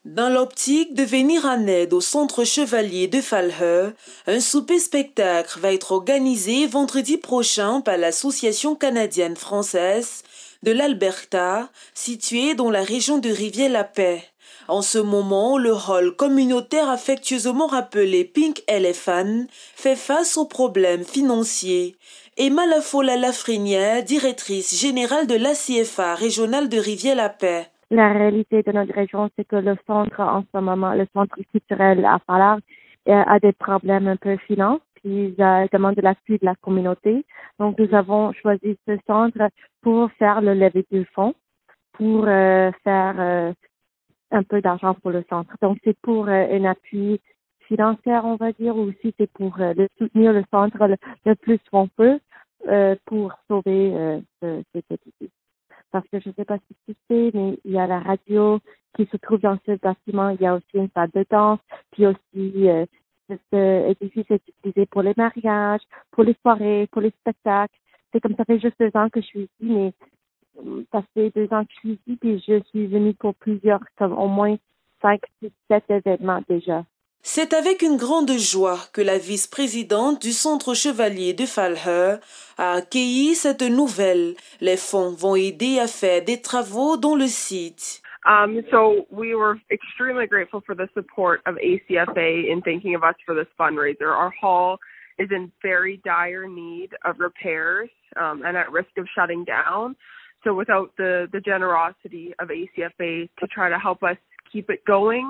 Dans l'optique de venir en aide au Centre Chevalier de Falher, un souper-spectacle va être organisé vendredi prochain par l'Association canadienne-française de l'Alberta, située dans la région de Rivière-la-Paix. En ce moment, le hall communautaire affectueusement appelé Pink Elephant fait face aux problèmes financiers. Emma Lafola-Lafrenière, directrice générale de l'ACFA régionale de Rivière-la-Paix. La réalité de notre région, c'est que le centre, en ce moment, le centre culturel à Fallard, a des problèmes un peu financiers, puis il demande de l'appui de la communauté. Donc, nous avons choisi ce centre pour faire le levée de fonds, pour faire un peu d'argent pour le centre. Donc, c'est pour un appui financier, on va dire, ou aussi c'est pour soutenir le centre le plus qu'on peut pour sauver cet édifice. Parce que je ne sais pas si tu sais, mais il y a la radio qui se trouve dans ce bâtiment. Il y a aussi une salle de danse, puis aussi cet édifice est utilisé pour les mariages, pour les soirées, pour les spectacles. C'est comme ça fait juste 2 ans que je suis ici, mais ça fait 2 ans que je suis ici, puis je suis venue pour plusieurs, comme au moins 5, 6, 7 événements déjà. C'est avec une grande joie que la vice-présidente du Centre Chevalier de Falher a accueilli cette nouvelle. Les fonds vont aider à faire des travaux dans le site. So we were extremely grateful for the support of ACFA in thinking of us for this fundraiser. Our hall is in very dire need of repairs and at risk of shutting down. So without the generosity of ACFA to try to help us keep it going,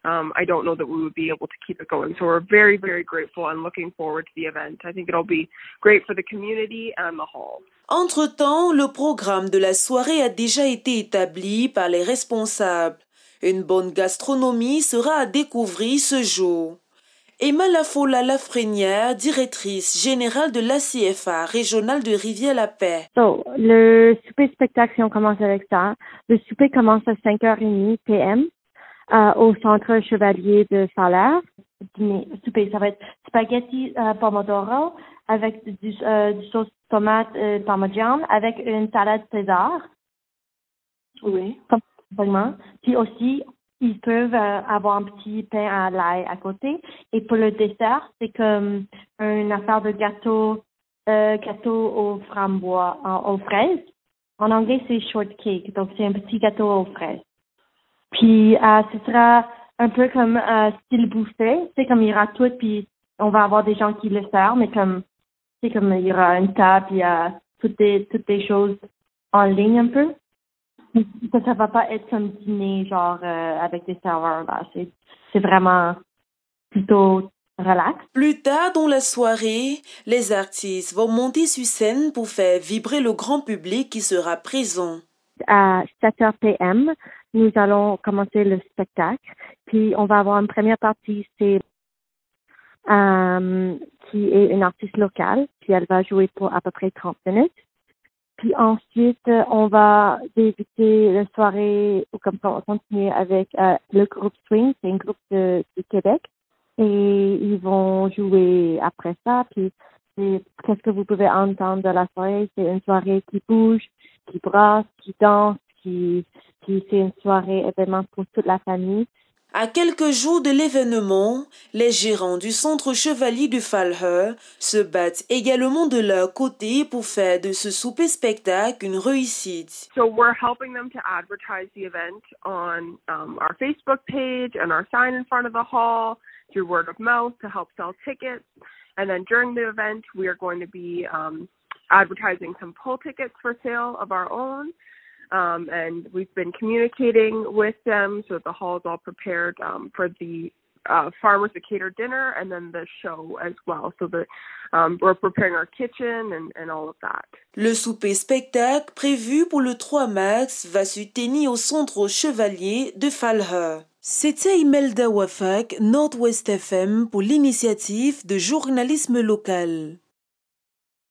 I don't know that we would be able to keep it going. So we're very, very grateful and looking forward to the event. I think it'll be great for the community and the hall. Entre-temps, le programme de la soirée a déjà été établi par les responsables. Une bonne gastronomie sera à découvrir ce jour. Emma Lafola-Lafrenière, directrice générale de l'ACFA régionale de Rivière-la-Paix. So, le souper spectacle, si on commence avec ça, le souper commence à 5h30 p.m. Au Centre Chevalier de Fallard. Le souper, ça va être spaghetti pomodoro avec du sauce tomate parmesan avec une salade César. Oui. Vraiment. Puis aussi, ils peuvent avoir un petit pain à l'ail à côté. Et pour le dessert, c'est comme une affaire de gâteau aux framboises, aux fraises. En anglais, c'est shortcake. Donc, c'est un petit gâteau aux fraises. Puis, ce sera un peu comme style buffet. C'est comme il y aura tout, puis on va avoir des gens qui le servent, mais comme c'est comme il y aura une table, il y a toutes des choses en ligne un peu. Ça va pas être comme dîner, genre avec des serveurs. Là. C'est vraiment plutôt relax. Plus tard dans la soirée, les artistes vont monter sur scène pour faire vibrer le grand public qui sera présent. À 7h p.m., nous allons commencer le spectacle. Puis, on va avoir une première partie, c'est qui est une artiste locale. Puis, elle va jouer pour à peu près 30 minutes. Puis ensuite, on va débuter la soirée, ou comme ça, on va continuer avec le groupe Swing, c'est un groupe du Québec. Et ils vont jouer après ça. Puis, qu'est-ce que vous pouvez entendre de la soirée? C'est une soirée qui bouge, qui brasse, qui danse, puis c'est une soirée événement pour toute la famille. À quelques jours de l'événement, les gérants du Centre Chevalier de Falher se battent également de leur côté pour faire de ce souper-spectacle une réussite. So we're helping them to advertise the event on our Facebook page and our sign in front of the hall through word of mouth to help sell tickets. And then during the event, we are going to be advertising some pull tickets for sale of our own. And we've been communicating with them so that the hall is all prepared for the Farmers Decatur dinner and then the show as well. So that we're preparing our kitchen and all of that. Le souper-spectacle prévu pour le 3 mars va se tenir au Centre Chevalier de Falher. C'était Imelda Wafak, Nord-Ouest FM pour l'initiative de journalisme local.